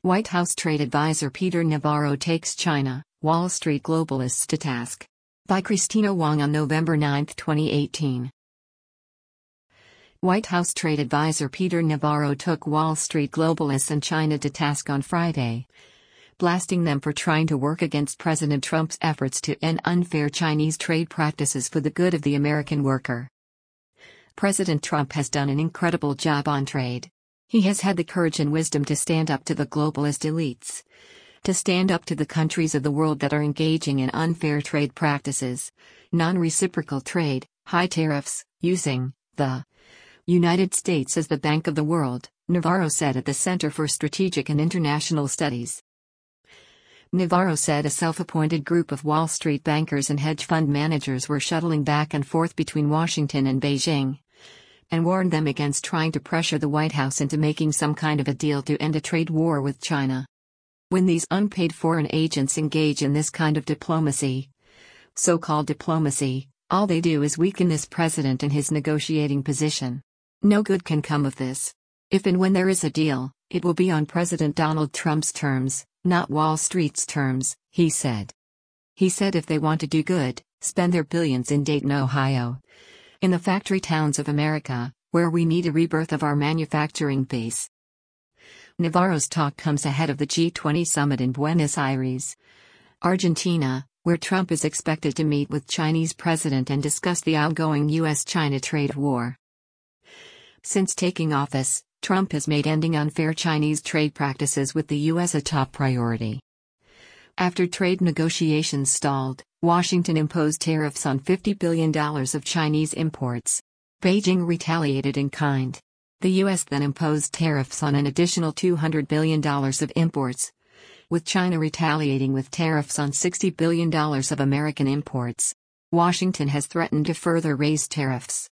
White House trade advisor Peter Navarro takes China, Wall Street globalists to task. By Christina Wong on November 9, 2018. White House trade advisor Peter Navarro took Wall Street globalists and China to task on Friday, blasting them for trying to work against President Trump's efforts to end unfair Chinese trade practices for the good of the American worker. President Trump has done an incredible job on trade. He has had the courage and wisdom to stand up to the globalist elites, to stand up to the countries of the world that are engaging in unfair trade practices, non-reciprocal trade, high tariffs, using the United States as the bank of the world, Navarro said at the Center for Strategic and International Studies. Navarro said a self-appointed group of Wall Street bankers and hedge fund managers were shuttling back and forth between Washington and Beijing, and warned them against trying to pressure the White House into making some kind of a deal to end a trade war with China. When these unpaid foreign agents engage in this kind of diplomacy, so-called diplomacy, all they do is weaken this president and his negotiating position. No good can come of this. If and when there is a deal, it will be on President Donald Trump's terms, not Wall Street's terms, he said. He said if they want to do good, spend their billions in Dayton, Ohio, in the factory towns of America, where we need a rebirth of our manufacturing base. Navarro's talk comes ahead of the G20 summit in Buenos Aires, Argentina, where Trump is expected to meet with Chinese president and discuss the ongoing U.S.-China trade war. Since taking office, Trump has made ending unfair Chinese trade practices with the U.S. a top priority. After trade negotiations stalled, Washington imposed tariffs on $50 billion of Chinese imports. Beijing retaliated in kind. The U.S. then imposed tariffs on an additional $200 billion of imports, with China retaliating with tariffs on $60 billion of American imports. Washington has threatened to further raise tariffs.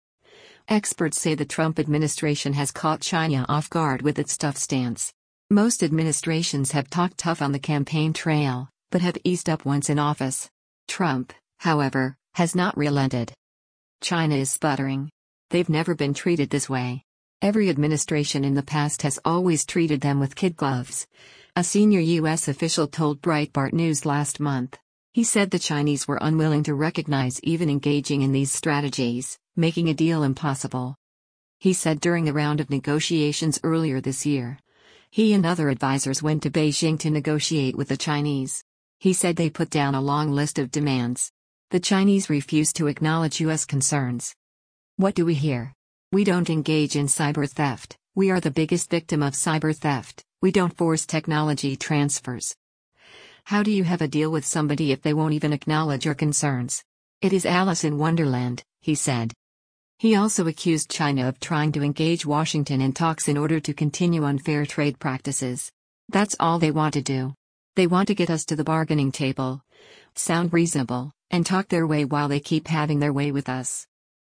Experts say the Trump administration has caught China off guard with its tough stance. Most administrations have talked tough on the campaign trail, but have eased up once in office. Trump, however, has not relented. China is sputtering. They've never been treated this way. Every administration in the past has always treated them with kid gloves, a senior U.S. official told Breitbart News last month. He said the Chinese were unwilling to recognize even engaging in these strategies, making a deal impossible. He said during a round of negotiations earlier this year, he and other advisors went to Beijing to negotiate with the Chinese. He said they put down a long list of demands. The Chinese refused to acknowledge U.S. concerns. What do we hear? We don't engage in cyber theft. We are the biggest victim of cyber theft. We don't force technology transfers. How do you have a deal with somebody if they won't even acknowledge your concerns? It is Alice in Wonderland, he said. He also accused China of trying to engage Washington in talks in order to continue unfair trade practices. That's all they want to do. They want to get us to the bargaining table, sound reasonable, and talk their way while they keep having their way with us.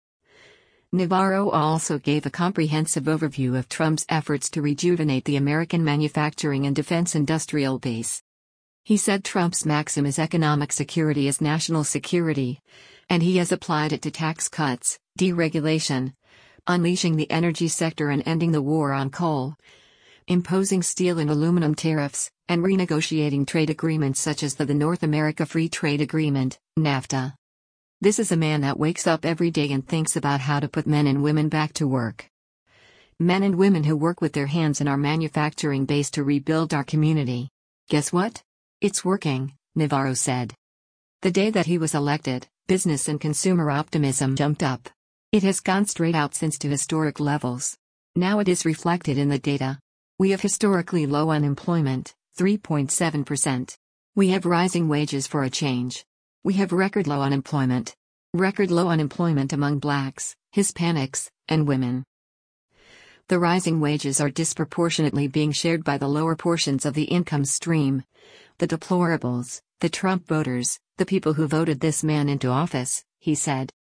Navarro also gave a comprehensive overview of Trump's efforts to rejuvenate the American manufacturing and defense industrial base. He said Trump's maxim is economic security is national security, and he has applied it to tax cuts, deregulation, unleashing the energy sector and ending the war on coal, imposing steel and aluminum tariffs, and renegotiating trade agreements such as the North America Free Trade Agreement, NAFTA. This is a man that wakes up every day and thinks about how to put men and women back to work. Men and women who work with their hands in our manufacturing base to rebuild our community. Guess what? It's working, Navarro said. The day that he was elected, business and consumer optimism jumped up. It has gone straight out since to historic levels. Now it is reflected in the data. We have historically low unemployment, 3.7%. We have rising wages for a change. We have record low unemployment. Record low unemployment among blacks, Hispanics, and women. The rising wages are disproportionately being shared by the lower portions of the income stream. The deplorables, the Trump voters, the people who voted this man into office, he said.